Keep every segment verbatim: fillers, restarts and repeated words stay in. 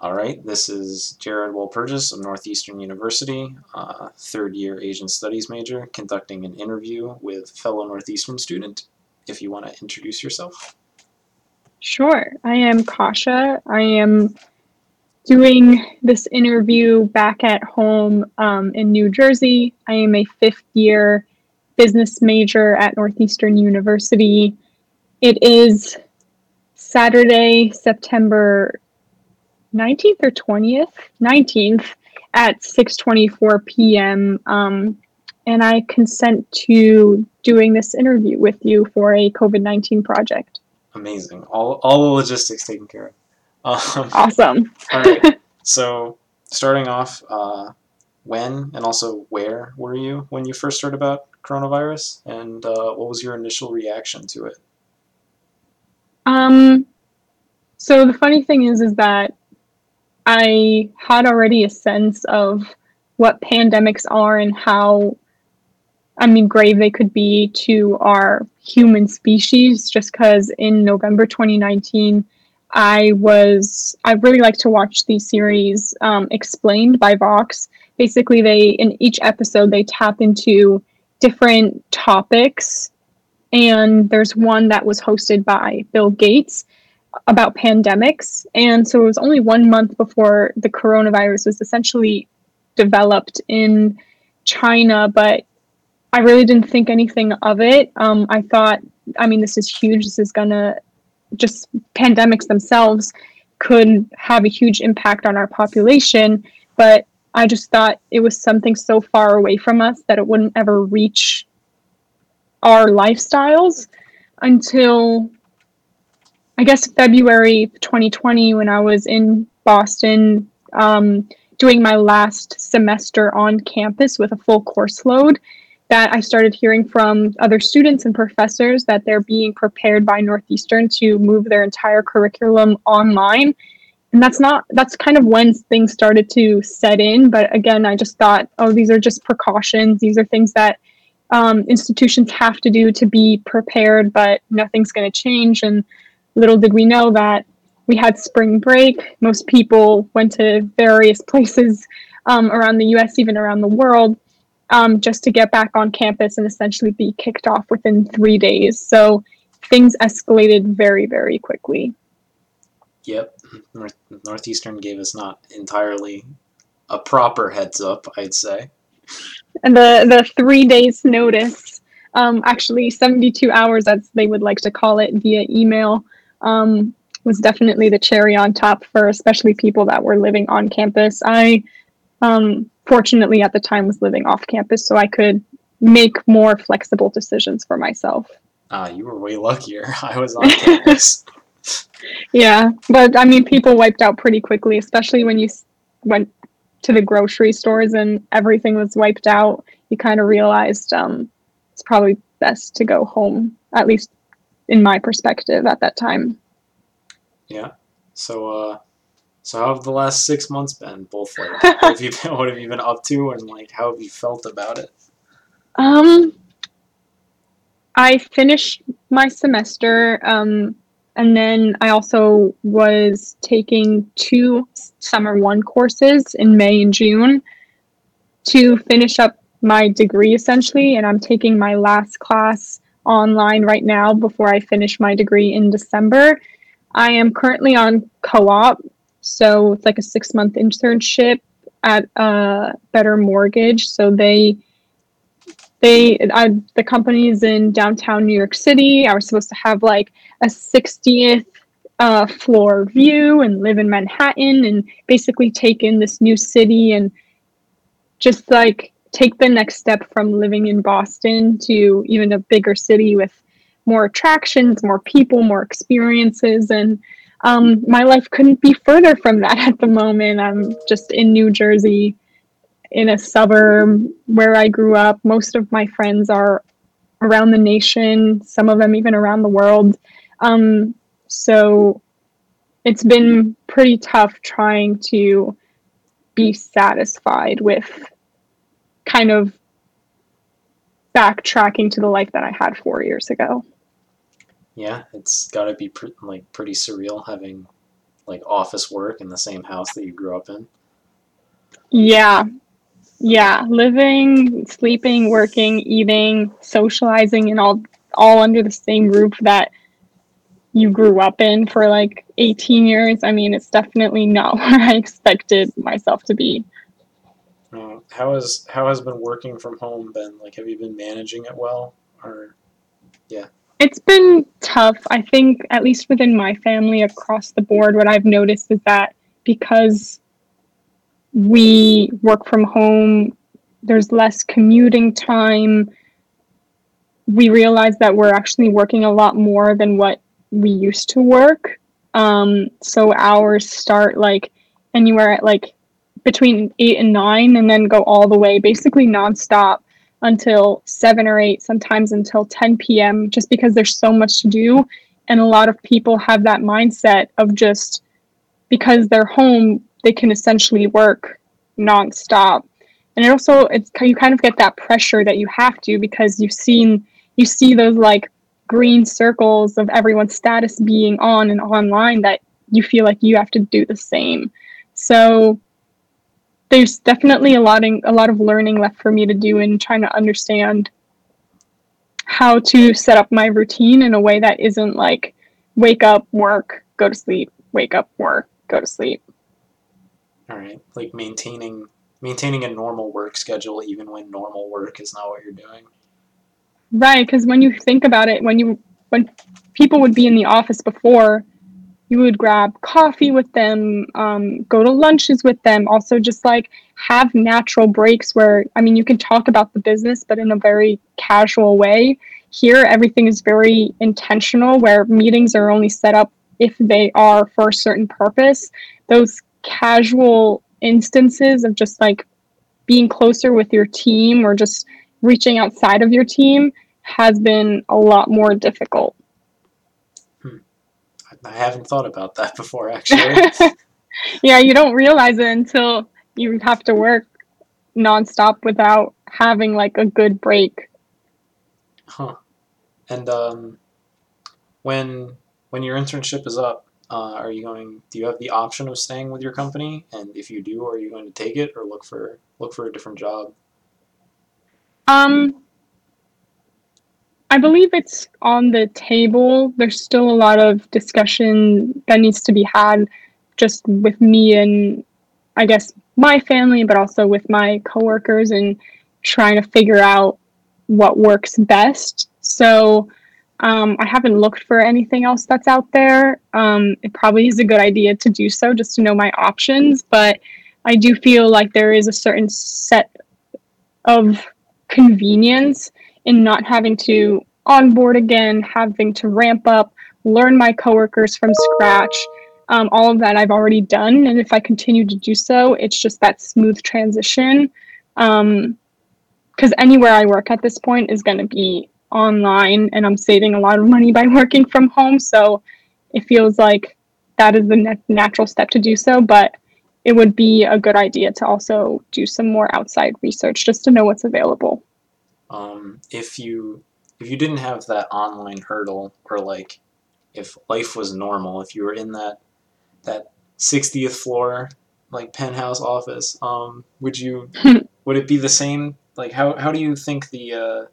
All right, this is Jared Walpurgis of Northeastern University, uh, third year Asian Studies major, conducting an interview with fellow Northeastern student. If you want to introduce yourself. Sure. I am Kasha. I am doing this interview back at home um, in New Jersey. I am a fifth year business major at Northeastern University. It is Saturday, September nineteenth or twentieth? nineteenth at six twenty-four p.m. Um, and I consent to doing this interview with you for a COVID nineteen project. Amazing. All, all the logistics taken care of. Um, Awesome. all right, so starting off, uh, when and also where were you when you first heard about coronavirus, and uh, what was your initial reaction to it? Um, so the funny thing is, is that I had already a sense of what pandemics are and how, I mean, grave they could be to our human species. Just because in November twenty nineteen, I was, I really like to watch these series um, explained by Vox. Basically, they, in each episode, they tap into different topics. And there's one that was hosted by Bill Gates about pandemics. And so it was only one month before the coronavirus was essentially developed in China, but I really didn't think anything of it. Um, I thought, I mean, this is huge. This is going to just pandemics themselves could have a huge impact on our population. But I just thought it was something so far away from us that it wouldn't ever reach our lifestyles until I guess February twenty twenty when I was in Boston um, doing my last semester on campus with a full course load, that I started hearing from other students and professors that they're being prepared by Northeastern to move their entire curriculum online. And that's not, that's kind of when things started to set in. But again, I just thought, oh, these are just precautions. These are things that um, institutions have to do to be prepared, but nothing's going to change. And little did we know that we had spring break. Most people went to various places um, around the U S, even around the world, um, just to get back on campus and essentially be kicked off within three days. So things escalated very, very quickly. Yep, North, Northeastern gave us not entirely a proper heads up, I'd say. And the, the three days notice, um, actually seventy-two hours, as they would like to call it, via email, um, was definitely the cherry on top for especially people that were living on campus. I, um, fortunately, at the time was living off campus, so I could make more flexible decisions for myself. Ah, you were way luckier. I was on campus. Yeah, but I mean, people wiped out pretty quickly, especially when you went to the grocery stores and everything was wiped out. You kind of realized um, it's probably best to go home, at least in my perspective at that time. Yeah. So, uh, so how have the last six months been? Both like, what have you been, what have you been up to, and like, how have you felt about it? um, I finished my semester, um, and then I also was taking two summer one courses in May and June to finish up my degree essentially. And I'm taking my last class online right now before I finish my degree in December. I am currently on co op, so it's like a six month internship at uh, Better Mortgage. So they they I, the company is in downtown New York City. I was supposed to have like a sixtieth uh, floor view and live in Manhattan and basically take in this new city and just like take the next step from living in Boston to even a bigger city with more attractions, more people, more experiences. And um, my life couldn't be further from that at the moment. I'm just in New Jersey, in a suburb where I grew up. Most of my friends are around the nation, some of them even around the world. Um, so it's been pretty tough trying to be satisfied with kind of backtracking to the life that I had four years ago. Yeah, it's got to be pr- like pretty surreal having like office work in the same house that you grew up in. Yeah, yeah. Living, sleeping, working, eating, socializing, and all all under the same roof that you grew up in for like eighteen years. I mean, it's definitely not where I expected myself to be. Uh, how has how has been working from home been? Like, have you been managing it well? Or yeah. It's been tough. I think, at least within my family across the board, what I've noticed is that because we work from home, there's less commuting time. We realize that we're actually working a lot more than what we used to work. Um, so hours start like anywhere at like between eight and nine, and then go all the way basically nonstop until seven or eight, sometimes until ten p m, just because there's so much to do. And a lot of people have that mindset of just because they're home, they can essentially work nonstop. And it also, it's you kind of get that pressure that you have to because you've seen you see those like green circles of everyone's status being on and online that you feel like you have to do the same. So there's definitely a lot in, a lot of learning left for me to do in trying to understand how to set up my routine in a way that isn't like wake up, work, go to sleep, wake up, work, go to sleep. All right. Like maintaining maintaining a normal work schedule even when normal work is not what you're doing. Right, because when you think about it, when you when people would be in the office before, you would grab coffee with them, um, go to lunches with them, also just like have natural breaks where, I mean, you can talk about the business, but in a very casual way. Here, everything is very intentional, where meetings are only set up if they are for a certain purpose. Those casual instances of just like being closer with your team or just reaching outside of your team has been a lot more difficult. Hmm. I haven't thought about that before, actually. Yeah, you don't realize it until you have to work nonstop without having like a good break. Huh. And um, when when your internship is up, uh, are you going? Do you have the option of staying with your company? And if you do, are you going to take it or look for look for a different job? Um, I believe it's on the table. There's still a lot of discussion that needs to be had just with me and I guess my family, but also with my coworkers and trying to figure out what works best. So um, I haven't looked for anything else that's out there. Um, it probably is a good idea to do so just to know my options, but I do feel like there is a certain set of convenience in not having to onboard again, having to ramp up, learn my coworkers from scratch. Um, all of that I've already done, and if I continue to do so, it's just that smooth transition. Um, because anywhere I work at this point is going to be online, and I'm saving a lot of money by working from home. So it feels like that is the ne- natural step to do so. But it would be a good idea to also do some more outside research just to know what's available. Um, if you if you didn't have that online hurdle, or like if life was normal, if you were in that that sixtieth floor like penthouse office, um, would you would it be the same? Like how how do you think the uh,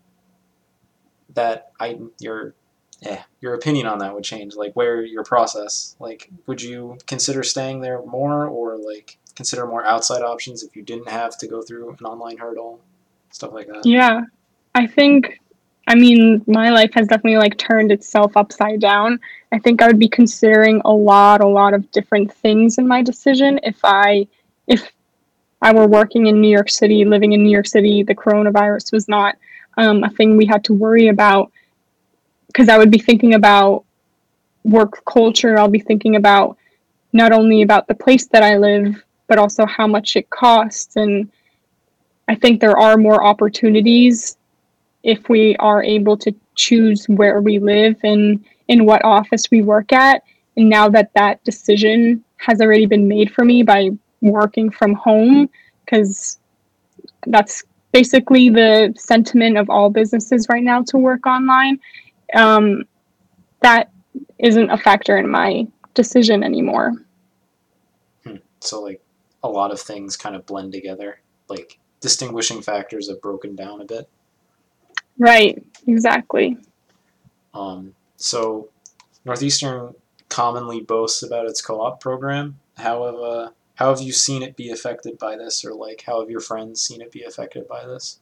that I your yeah your opinion on that would change? Like where your process? Like would you consider staying there more, or like consider more outside options if you didn't have to go through an online hurdle, stuff like that? Yeah, I think, I mean, my life has definitely like turned itself upside down. I think I would be considering a lot, a lot of different things in my decision if I, if I were working in New York City, living in New York City, the coronavirus was not um, a thing we had to worry about because I would be thinking about work culture. I'll be thinking about not only about the place that I live, but also how much it costs. And I think there are more opportunities if we are able to choose where we live and in what office we work at. And now that that decision has already been made for me by working from home, because that's basically the sentiment of all businesses right now to work online, um, that isn't a factor in my decision anymore. Hmm. So like a lot of things kind of blend together. Like distinguishing factors have broken down a bit. Right, exactly. Um, so Northeastern commonly boasts about its co-op program. How have uh, how have you seen it be affected by this, or like how have your friends seen it be affected by this?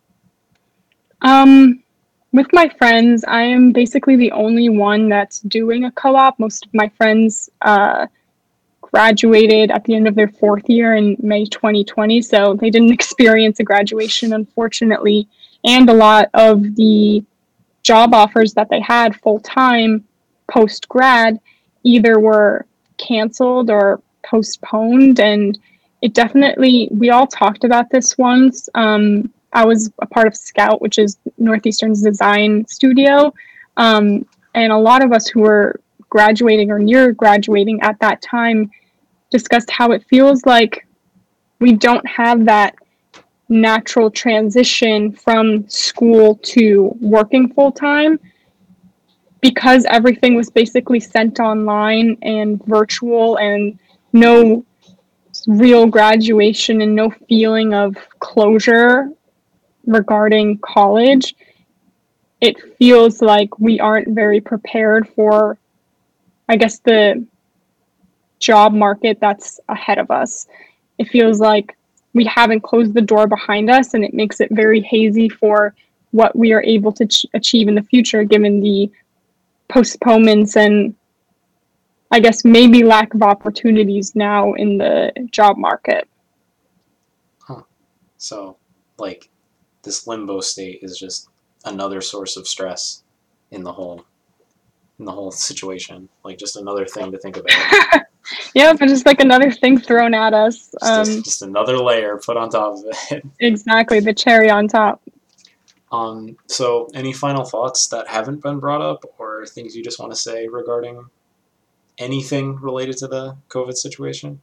Um, with my friends, I am basically the only one that's doing a co-op. Most of my friends uh, graduated at the end of their fourth year in May twenty twenty, so they didn't experience a graduation, unfortunately. And a lot of the job offers that they had full time post grad either were canceled or postponed. And it definitely, we all talked about this once. Um, I was a part of Scout, which is Northeastern's design studio. Um, and a lot of us who were graduating or near graduating at that time discussed how it feels like we don't have that natural transition from school to working full time because everything was basically sent online and virtual and no real graduation and no feeling of closure regarding college. It feels like we aren't very prepared for, I guess, the job market that's ahead of us. It feels like we haven't closed the door behind us, and it makes it very hazy for what we are able to ch- achieve in the future, given the postponements and I guess maybe lack of opportunities now in the job market. Huh. So like this limbo state is just another source of stress in the whole in the whole situation. Like just another thing to think about. Yeah, but just like another thing thrown at us. Just a, Um, just another layer put on top of it. exactly, the cherry on top. Um, so any final thoughts that haven't been brought up, or things you just want to say regarding anything related to the COVID situation?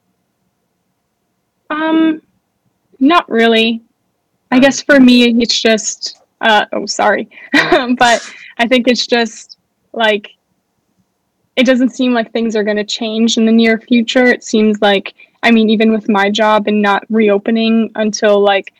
Um, not really. I All right. guess for me, it's just, uh, oh, sorry. But I think it's just like, it doesn't seem like things are going to change in the near future. It seems like, I mean, even with my job and not reopening until like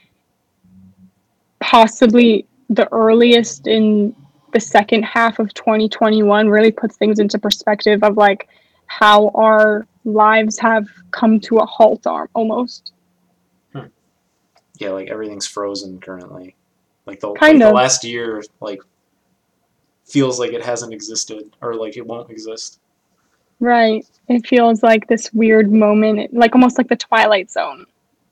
possibly the earliest in the second half of twenty twenty-one really puts things into perspective of like how our lives have come to a halt almost. Hmm. Yeah, like everything's frozen currently. Like the like Kind the of. last year like feels like it hasn't existed or like it won't exist. Right. It feels like this weird moment, like almost like the Twilight Zone,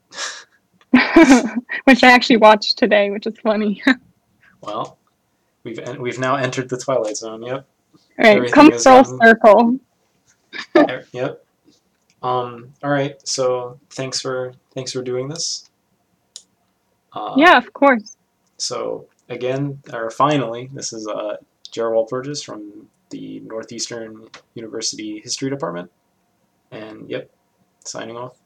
which I actually watched today, which is funny. Well, we've we've now entered the Twilight Zone. Yep, All right, everything come has full gone. circle. er, Yep. Um. All right. So thanks for thanks for doing this. Uh. Yeah, of course. So again, or finally, this is uh Gerald Walpurgis from the Northeastern University History Department, and yep, signing off.